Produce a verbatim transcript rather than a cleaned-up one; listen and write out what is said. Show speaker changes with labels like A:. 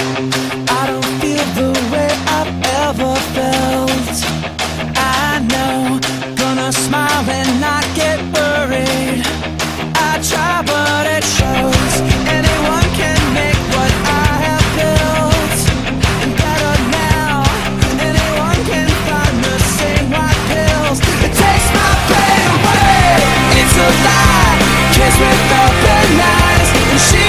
A: I don't feel the way I've ever felt. I know, gonna smile and not get worried. I try but it shows. Anyone can make what I have built, and better now. Anyone can find the same white pills. It takes my pain away. It's a lie, kiss with open eyes, and she